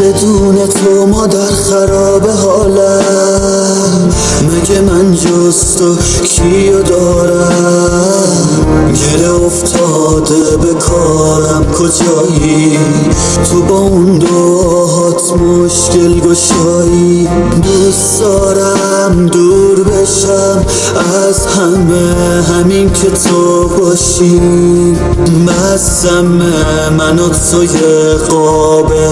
بدون تو مادر خراب حالم، مگه من جز تو کیو دارم؟ گره افتاده به کارم کجایی؟ تو با اون دعاهات مشکل گشایی. دوست دارم دور بشم از همه، همین که تو باشی. بستم من و توی قابه،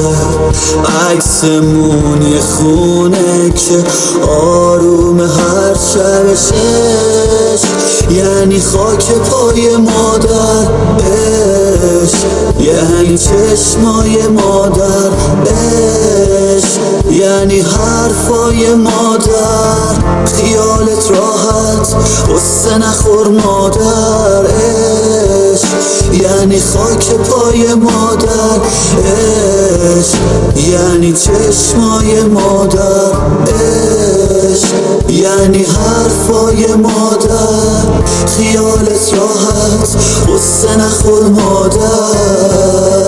عکسمون یه خونه که آروم هر شبش، یعنی خاک پای مادر عشق، یعنی چشمای مادر عشق، یعنی حرفای مادر. خیالت راحت قصه نخور مادر عشق، یعنی خاک پای مادر عشق، یعنی چشمای مادر عشق، یعنی حرفای مادر. خیالت راحت قصه نخور مادر.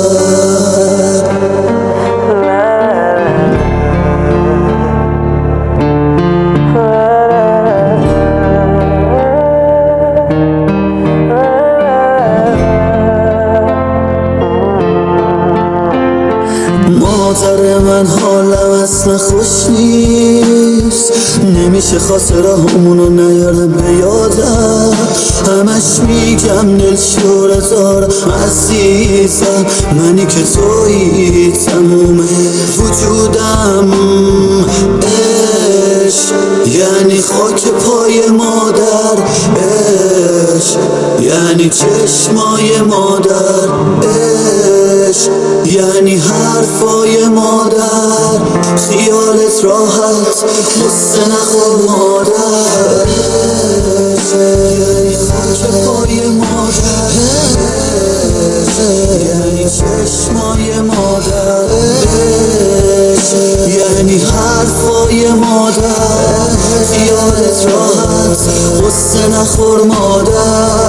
مادر من حالم اصلا خوش نیست، نمیشه خاطرهامونو نیارم به یادم. همش میگم دلشوره دارم عزیزم، منی که تویی تموم وجودم. عشق یعنی خاک پای مادر عشق، یعنی چشمای مادر عشق، یعنی حرفای مادر. خیالت راحت قصه نخور مادر عشق، یعنی خاک پای مادر عشق، یعنی چشمای مادر عشق، یعنی حرفای مادر. خیالت راحت قصه نخور مادر.